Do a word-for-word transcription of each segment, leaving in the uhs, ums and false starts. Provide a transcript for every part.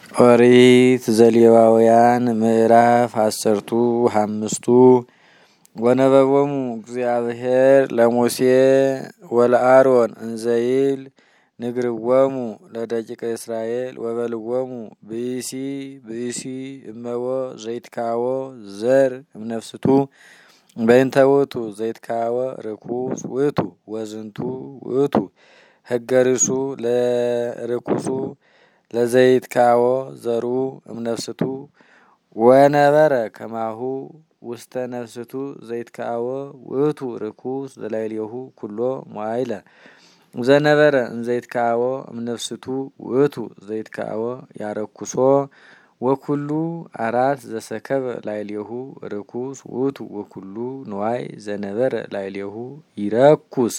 ኦሪት ዘሌዋውያን ምዕራፍ አስርቱ ሐምስቱ ወነበቦሙ እግዚአብሔር ለሙሴ ወለአሮን እንዘይብል ንግርዎሙ ለደቂቀ እስራኤል ወበልዎሙ ብእሲ ብእሲ እመዎ ዘይትካዎ ዘር እምነፍስቱ በእንተ ውእቱ ዘይትካዎ ርኩስ ውእቱ ወዝንቱ ውእቱ ሕገ ርእሱ ለርኩሱ ለዘይትካዎ ዘሩ እምነፍስቱ ወነበረ ከማሁ ውስተ ነፍስቱ ዘይትካዎ ውእቱ ርኩስ ዘላዕሌሁ ኩሎ መዋዕለ ዘነበረ እንዘይትካዎ እምነፍስቱ ውእቱ ዘይትካዎ ያረኩሶ ወኩሉ አራት ዘሰከበ ላዕሌሁ ርኩስ ውእቱ ወኩሉ ንዋይ ዘነበረ ላዕሌሁ ይረኩስ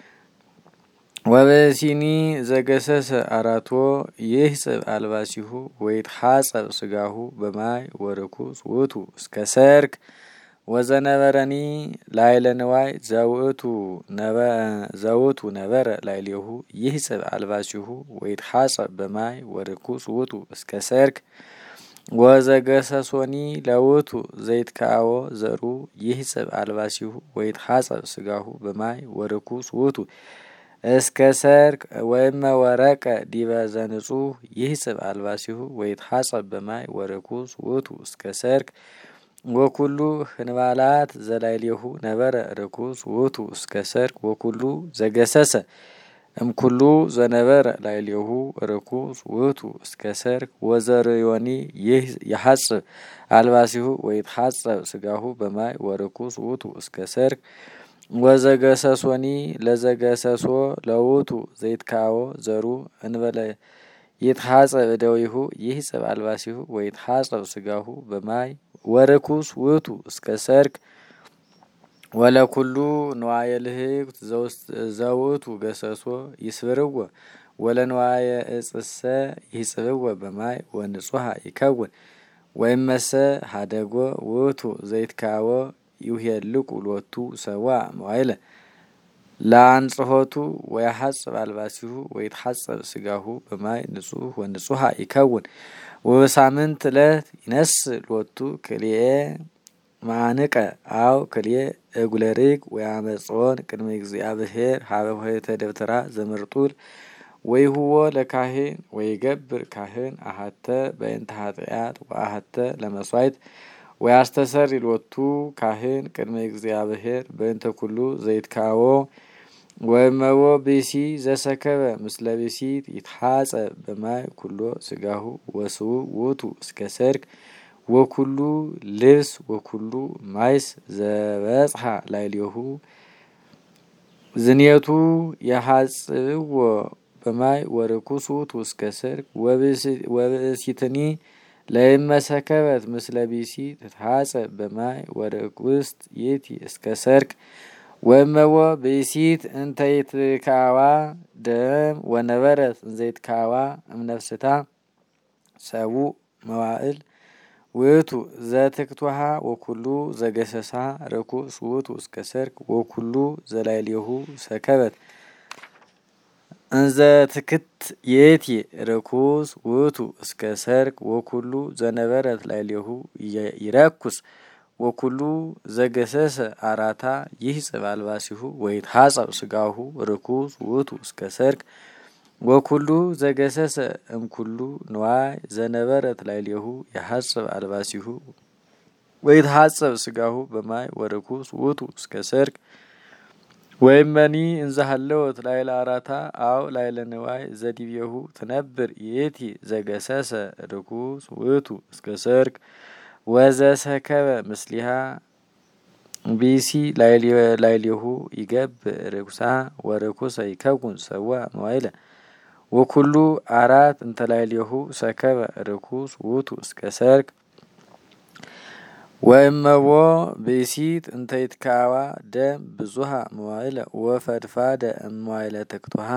ወበሲኒ ዘገሰሰ አራቶ ይህጽብ አልባሲሁ ወይትሐጸብ ስጋሁ በማይ ወርኩስ ውእቱ እስከ ሰርክ ወዘነበረኒ ላዕለ ንዋይ ዘውእቱ ዘውእቱ ነበረ ላዕሌሁ ይህጽብ አልባሲሁ ወይትሐጸብ በማይ ወርኩስ ውእቱ እስከ ሰርክ ወዘገሰሶኒ ለውእቱ ዘይትካዎ ዘሩ ይህጽብ አልባሲሁ ወይትሐጸብ ስጋሁ በማይ ወርኩስ ውእቱ እስከ ሰርክ ወይመ ወረቀ ዲበ ዘንጹህ ይህጽብ አልባሲሁ ወይትሐጸብ በማይ ወርኩስ ውእቱ እስከ ሰርክ ወኩሉ ህንባላት ዘላዕሌሁ ነበረ ርኩስ ውእቱ እስከ ሰርክ ወኩሉ ዘገሰሰ እምኩሉ ዘነበረ ላዕሌሁ ርኩስ ውእቱ እስከ ሰርክ ወዘርዮኒ ይሐጽብ አልባሲሁ ወይትሐጸብ ስጋሁ በማይ ወርኩስ ውእቱ እስከ ሰርክ ወዘገሰሶኒ ለዘገሰሶ ለውእቱ ዘይትካዎ ዘሩ እንበለ ይትሐጸብ እደዊሁ ይህጽብ አልባሲሁ ወይትሐጸብ ስጋሁ በማይ ወርኩስ ውእቱ እስከ ሰርክ ወለኩሉ ንዋየ ልህቅት ዘውእቱ ገሰሶ ይስብርዎ ወለንዋየ እጽሰ ይህጽብዎ በማይ ወንጹሐ ይከውን ወይመሰ ሀደጎ ውእቱ ዘይትካዎ ይውሄልቁ ሎቱ ሰዋ መዋዕለ ለአንጽሖቱ ወያሐጽብ አልባሲሁ ወይትሐጸብ ስጋሁ በማይ ንጹህ ወንጹሐ ይከውን ወበሳምንት ዕለት ይነስ ሎቱ ክልኤ ማንቀ አው ክልኤ እጉለ ርግብ ወያመጽኦን ቅድመ እግዚአብሔር ሀበ ኆኅተ ደብተራ ዘምርጡል ወይሁዎ ለካህን ወይገብር ካህን አሐተ በእንተ ኃጢአት ወአሐተ ለመሥዋዕት ወያስተሰሪ ሎቱ ካህን ቅድመ እግዚአብሔር በእንተ ኩሉ ዘይትካዎ ወእመዎ ብእሲ ዘሰከበ ምስለ ብእሲት ይትሐጸብ በማይ ኩሎ ስጋሁ ወስኡ ውእቱ እስከ ሰርክ ወኩሉ ልብስ ወኩሉ ማይስ ዘበጽሐ ላዕሌሁ ዝንየቱ የሐጽብዎ በማይ ወርኩስ ውእቱ እስከ ሰርክ ወብእሲትኒ ለእመሰከበት ምስለ ብእሲ ትትሐጸብ በማይ ወርኩስት ይእቲ እስከ ሰርክ ወእመዎ ብእሲት እንተ ይትካዋ ደም ወነበረት እንዘይትካዋ እምነፍስታ ሰቡእ መዋዕል ውእቱ ዘትክቱሃ ወኩሉ ዘገሰሳ ርኩስ ውእቱ እስከ ሰርክ ወኩሉ ዘላዕሌሁ ሰከበት እንዘ ትክት ይእቲ ርኩስ ውእቱ እስከ ሰርክ ወኩሉ ዘነበረት ላዕሌሁ ይረኩስ ወኩሉ ዘገሰሰ አራታ ይህጽብ አልባሲሁ ወይትሐጸብ ስጋሁ ርኩስ ውእቱ እስከ ሰርክ ወኩሉ ዘገሰሰ እምኩሉ ንዋይ ዘነበረት ላዕሌሁ ይሐጽብ አልባሲሁ ወይትሐጸብ ስጋሁ በማይ ወርኩስ ውእቱ እስከ ሰርክ ወይመኒ እንዘሃለወት ላዕለ አራታ አው ላዕለ ንዋይ ዘዲቤሁ ትነብር ይእቲ ዘገሰሰ ርኩስ ውእቱ እስከ ሰርክ ወዘሰከበ ምስሊሃ ብእሲ ላዕሌሁ ይገብር ርኩሳ ወርኩሰ ይከውን ሰዋ መዋዕለ ወኩሉ አራት እንተ ላዕሌሁ ሰከበ ርኩስ ውእቱ እስከ ሰርክ ወእመዎ ብእሲት እንተ ይትካዋ ደም ብዙሃ መዋዕለ ወፈድፋደ እመዋዕለ ተክቱሃ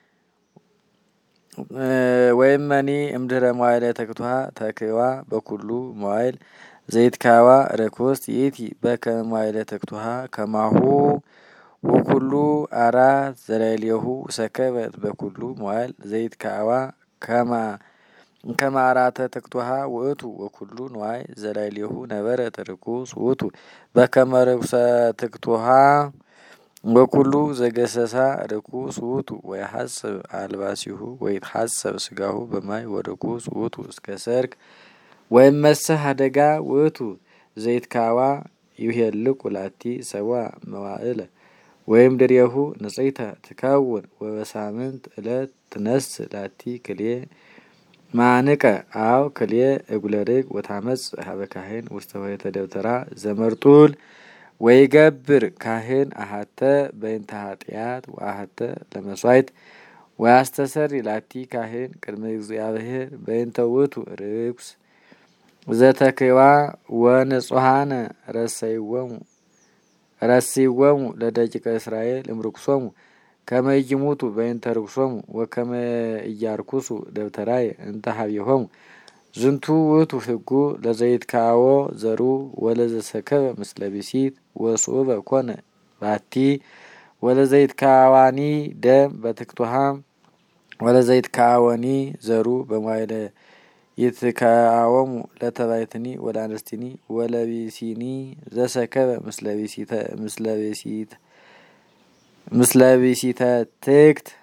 ወይመኒ እምድኅረ መዋዕለ ተክቱሃ ተክዋ በኩሉ መዋዕል ዘይትካዋ ርኩስት ይእቲ በከመ መዋዕለ ተክቱሃ ከማሁ ወኩሉ አራት ዘላዕሌሁ ሰከበት በኩሉ መዋዕል ዘይትካዋ ከማ ከማራተ ተክቶሃ ውእቱ ወኩሉ ንዋይ ዘላይሌሁ ነበረ ተርኩስ ውእቱ በከመ ርኩሰ ተክቶሃ ወኩሉ ዘገሰሳ ርኩስ ውእቱ ወይሐስብ አልባሲሁ ወይትሐሰብ ስጋሁ በማይ ወርኩስ ውእቱ እስከ ሰርክ ወይመሰህ አደጋ ውእቱ ዘይትካዋ ይሄልቁ ላቲ ሰዋ መዋዕለ ወይም ድሬሁ ንጽይተ ትከውን ወበሳምንት እለት ትነስ ላቲ ክልኤ ማንቀ አው ክልኤ እጉለርግ ወታመጽ ሀበ ካህን ውስተ ወይተ ደብተራ ዘመርጡል ወይገብር ካህን አሃተ በእንተ ኃጢአት ወአሃተ ለመስዋዕት ወያስተሰር ላቲ ካህን ቅድመ እግዚአብሔር በእንተ ውእቱ ርኩስ ዘተክዋ ወንጹሃነ ረሰይወሙ ረሰይወሙ ለደቂቀ እስራኤል እምርኩሶሙ ከመ ይሙቱ በእንተ ርኩሶሙ ወከመ ኢያርኩሱ ደብተራይ እንተ ሀቢሆሙ ዝንቱ ውእቱ ሕጉ ለዘይትካዎ ዘሩ ወለዘሰከበ ምስለ ቢሲት ወስኡበ ኮነ ባቲ ወለዘይትካዋኒ ደም በትክቶሃ ወለዘይትካወኒ ዘሩ በማይለ ይትካወሙ ለተባይትኒ ወለአንስትኒ ወለቢሲኒ ዘሰከበ ምስለ ቢሲተ ምስለ ቢሲት ምስለ ቢሲተ ትክት